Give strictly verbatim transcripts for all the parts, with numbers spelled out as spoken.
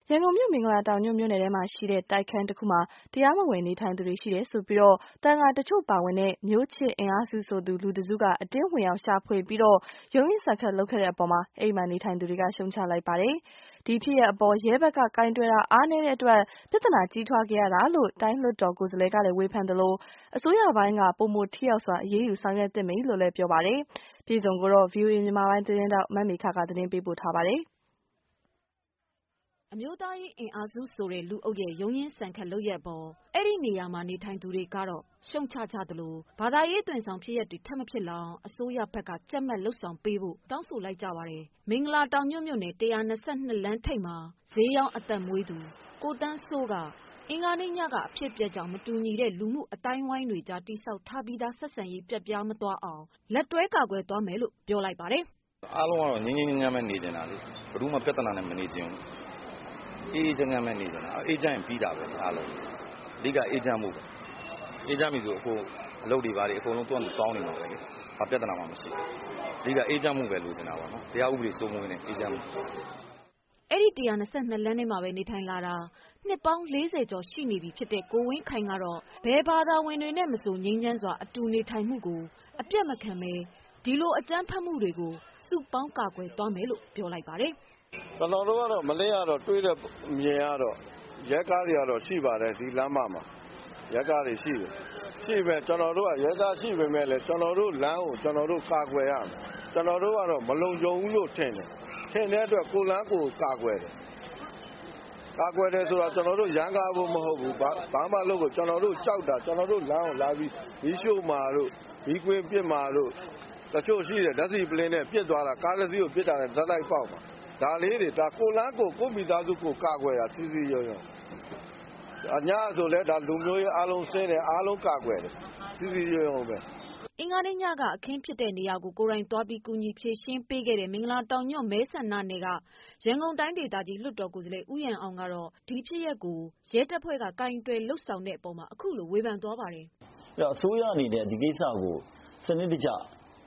ရန်ကုန်မြို့မင်္ဂလာတောင်ညွန့်မြို့နယ်ထဲမှာရှိတဲ့တိုက်ခန်းတစ်ခုမှာတရားမဝင်နေထိုင်သူတွေရှိတယ်ဆိုပြီးသံဃာတချို့ပါဝင်တဲ့မျိုးချစ်အင်အားစုဆိုသူလူတစုကအတင်းဝင်ရောက်ရှာဖွေပြီးရုန်းရင်းဆန်ခတ်လုပ်ခဲ့တဲ့အပေါ်အဲဒီမှာနေထိုင်သူတွေကရှုံချလိုက်ပါတယ်။ဒီဖြစ်ရပ်အပေါ်ရဲဘက်ကကိုင်တွယ်တာအားနည်းတဲ့အတွက်ပြဿနာကြီးထွားခဲ့ရတာလို့တိုင်းလွှတ်တော်ကိုယ်စားလှယ်ကလည်းဝေဖန်သလိုအစိုးရပိုင်းကပိုမိုထိရောက်စွာအရေးယူဆောင်ရွက်သင့်ပြီလို့လည်းပြောပါတယ်။ပြည်စုံကိုတော့ ဗွီအိုအေမြန်မာပိုင်းသတင်းထောက်မမေခကသတင်းပေးပို့ထားပါတယ်။အမျိုးသားရေးအင်အားစုဆိုတဲ့လူအုပ်ရဲ့ရုန်းရင်းဆန်ခတ်လုပ်ရပ်အပေါ်အဲ့ဒီနေရာမှာနေထိုင်သူတွေကတော့ရှုံချကြသလိုဘာသာရေးသွင်ဆောင်ဖြစ်ရပ်တွေထပ်မဖြစ်လာအောင်အစိုးရဘက်ကကြပ်မတ်လုပ်ဆောင်ပေးဖို့တောင်းဆိုလိုက်ကြပါတယ်။မင်္ဂလာတောင်ညွန့်မြို့နယ်၁၂၂လမ်းထိပ်မှာဈေးရောင်းအသက်မွေးသူကိုသန်းစိုးကအင်္ဂါနေ့ညကအဖြစ်အပျက်ကြောင့်မတူညီတဲ့လူမှုအတိုင်းဝိုင်းတွေကြားတိဆောက်ထားပြီးသားဆက်ဆံရေးပျက်ပြားမသွားအောင်လက်တွဲကာကွယ်သွားမယ်လို့ပြောလိုက်ပါတယ်။အားလုံးကတော့ငြိမ်းငြိမ်းချမ်းချမ်းပဲနေကြတာလေဘယ်သူမှပြဿနာနဲ့မနေကြဘူးအေးအေးချမ်းချမ်းပဲနေကြတာအေးချမ်းရင်ပြီးတာပဲအားလုံးအဓိကအေးချမ်းမှုပဲအေးချမ်းပြီဆိုအခုအလုပ်တွေပါတယ်အကုန်လုံးတွန်းတောင်းနေမှာပဲလေဘာပြဿနာမှမရှိဘူးအဓိကအေးချမ်းမှုပဲလိုချင်တာပါနော်တရားဥပဒေစိုးမိုးနေအေးချမ်းမှုအဲ့ဒီ၁၂၂လမ်းထဲမှာပဲနေထိုင်လာတာနှစ်ပေါင်း၄၀ကျော်ရှိနေပြီဖြစ်တဲ့ကိုဝင်းခိုင်ကတော့ဘယ်ဘာသာဝင်တွေနဲ့မဆိုငြိမ်းချမ်းစွာအတူနေထိုင်မှုကိုအပြတ်မခံပဲဒီလိုအကြမ်းဖက်မှုတွေကိုစုပေါင်းကာကွယ်သွားမယ်လို့ပြောလိုက်ပါတယ်။ကျွန်တော်တို့ကတော့မလေးကတော့တွေးတဲ့မြင်ရတော့ရဲကားတွေကတော့ရှိပါတယ်ဒီလမ်းမမှာရဲကားတွေရှိတယ်ရှိပဲကျွန်တော်တို့ကရဲကားရှိပေမဲ့လည်းကျွန်တော်တို့လမ်းကိုကျွန်တော်တို့ကာကွယ်ရမယ်ကျွန်တော်တို့ကတော့မလုံခြုံဘူးလို့ထင်တယ်ထင်တဲ့အတွက်ကိုလမ်းကိုကာကွယ်တယ်ကာကွယ်တယ်ဆိုတာကျွန်တော်တို့ရန်ကားဖို့မဟုတ်ဘူးဘာမှလုပ်ကိုကျွန်တော်တို့ကြောက်တာကျွန်တော်တို့လမ်းကိုလာပြီးမီးရှို့မာတို့မီးကွင်းပြစ်မာတို့တချို့ရှိတယ်ဓာတ်ဆီပလင်းနဲ့ပြစ်သွားတာကားတစ်စီးကိုပြစ်တာနဲ့ဓာတ်လိုက်ပေါက်မှာဒါလေးတွေဒါကိုလန်းကိုကိုမိသားစုကိုကာကွယ်တာစီစီရုံရုံအညာဆိုလဲဒါလူမျိုးရေးအားလုံးစင်းတယ်အားလုံးကာကွယ်တယ်စီစီရုံရုံပဲအင်္ဂါနေ့ညကအခင်းဖြစ်တဲ့နေရာကိုကိုယ်တိုင်သွားပြီးကူညီဖြည့်ရှင်းပေးခဲ့တဲ့မင်္ဂလာတောင်ညွန့်မဲဆန္ဒနယ်ကရန်ကုန်တိုင်းဒေသကြီးလွှတ်တော်ကိုယ်စားလှယ်ဦးရန်အောင်ကတော့ဒီဖြစ်ရပ်ကိုရဲတပ်ဖွဲ့ကကင်တွယ်လှုပ်ဆောင်တဲ့အပေါ်မှာအခုလိုဝေဖန်သွားပါတယ်။အဲ့တော့အစိုးရအနေနဲ့ဒီကိစ္စကိုစနစ်တကျ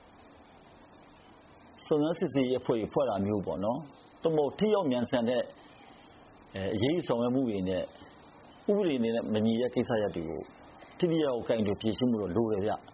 စုံစမ်းစစ်ဆေးရေးအဖွဲ့ဖွဲ့တာမျိုးပေါ့နော်။သို့မဟုတ်ထိရောက်မြန်ဆန်တဲ့အရေးယူဆောင်ရွက်မှုတွေနဲ့ဥပဒေနဲ့မညီတဲ့ကိစ္စရပ်တွေကိုထိထိရောက်ကင်တွယ်ဖြေရှင်းမှုတော့လိုတယ်ဗျ။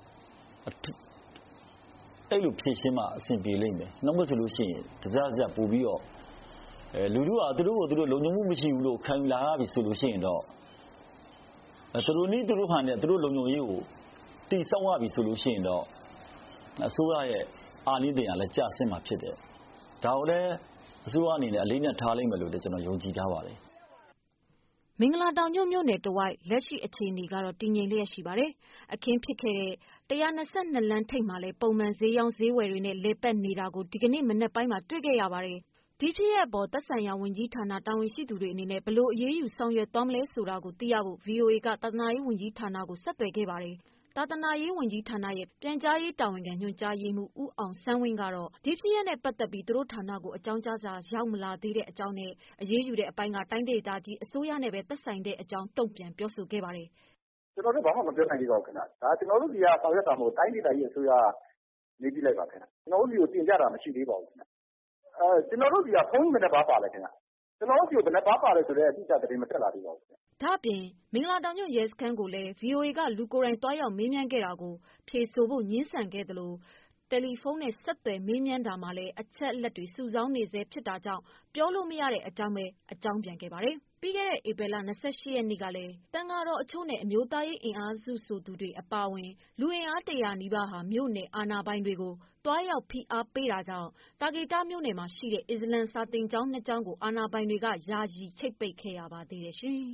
အဲ့လိုဖြေရှင်းမှအဆင်ပြေလိမ့်မယ်။နောက်မှဆိုလို့ရှိရင်တကြကြပို့ပြီးတော့အဲလူတို့ကသူတို့ကိုသူတို့လုံခြုံမှုမရှိဘူးလို့ခံလာရပြီဆိုလို့ရှိရင်တော့သူတို့နည်းသူတို့ဟန်နဲ့သူတို့လုံခြုံရေးကိုတိစောက်ရပြီဆိုလို့ရှိရင်တော့အစိုးရရဲ့အာဏာတရားလည်းကြာဆင်းမှာဖြစ်တယ်။ဒါကိုလည်းအစိုးရအနေနဲ့အလေးနဲ့ထားလိမ့်မယ်လို့လည်းကျွန်တော်ယုံကြည်ထားပါတယ်။မင်္ဂလာတောင်ညွန့်မြို့နယ်တဝိုက်လက်ရှိအခြေအနေကတော့တည်ငြိမ်လျက်ရှိပါတယ်။အခင်းဖြစ်ခဲ့တဲ့၁၂၂လမ်းထိပ်မှာလည်းပုံမှန်ဈေးရောင်းဈေးဝယ်တွေနဲ့လည်ပတ်နေတာကိုဒီကနေ့မနက်ပိုင်းမှာတွေ့ခဲ့ရပါတယ်။ဒီဖြစ်ရပ်အပေါ်သက်ဆိုင်ရာဝန်ကြီးဌာနတာဝန်ရှိသူတွေအနေနဲ့ဘယ်လိုအရေးယူဆောင်ရွက်သွားမလဲဆိုတာကိုသိရဖို့ ဗွီအိုအေကသာသနာရေးဝန်ကြီးဌာနကိုဆက်သွယ်ခဲ့ပါတယ်။သာသနာရေးဝန်ကြီးဌာနရဲ့ပြန်ကြားရေးတာဝန်ခံညွှန်ကြားရေးမှူးဦးအောင်ဆန်းဝင်းကတော့ဒီဖြစ်ရပ်နဲ့ပတ်သက်ပြီးသူတို့ဌာနကိုအကြောင်းကြားစာရောက်မလာသေးတဲ့အကြောင်းနဲ့အရေးယူတဲ့အပိုင်းကတိုင်းဒေသကြီးအစိုးရနဲ့ပဲသက်ဆိုင်တဲ့အကြောင်းတုံ့ပြန်ပြောဆိုခဲ့ပါတယ်။ကျွန်တော်တို့ဘာမှမပြောနိုင်သေးပါဘူးခင်ဗျ။ဒါကျွန်တော်တို့ဒီကဆောင်ရွက်တာမဟုတ်တိုင်းဒေသကြီးအစိုးရနေပြလိုက်ပါခင်ဗျ။ကျွန်တော်တို့ဒီကိုတင်ပြတာမရှိသေးပါဘူးခင်ဗျ။အဲကျွန်တော်တို့ဒီကဖုန်းနဲ့ဘာပါလဲခင်ဗျ။ကျွန်တော်တို့ဒီကိုဘယ်နဲ့ဘာပါလဲဆိုတော့အတိအကျသတင်းမတက်လာသေးပါဘူးခင်ဗျ။ဒါ့အပြင်မင်္ဂလာတောင်ညွန့်ရဲစခန်းကိုလည်း ဗွီအိုအေကလူကိုယ်တိုင်တွားရောက်မေးမြန်းခဲ့တာကိုဖြေဆိုဖို့ငြင်းဆန်ခဲ့သလိုတယ်လီဖုန်းနဲ့ဆက်သွယ်မေးမြန်းတာမှာလည်းအချက်အလက်တွေစုဆောင်းနေဆဲဖြစ်တာကြောင့်ပြောလို့မရတဲ့အကြောင်းပဲအကြောင်းပြန်ခဲ့ပါတယ်။ပြီးခဲ့တဲ့ဧပြီလ၂၈ရက်နေ့ကလည်းတန်ဃာတော်အချို့နဲ့အမျိုးသားရေးအင်အားစုဆိုသူတွေအပါအဝင်လူအင်အားတရာနီးပါးဟာမြို့နယ်အာဏာပိုင်တွေကိုတွားရောက်ဖိအားပေးတာကြောင့်တာကေတမြို့နယ်မှာရှိတဲ့အစ္စလမ်စာသင်ကျောင်းနှစ်ကျောင်းကိုအာဏာပိုင်တွေကယာယီချိတ်ပိတ်ခဲ့ရပါသေးတယ်ရှင်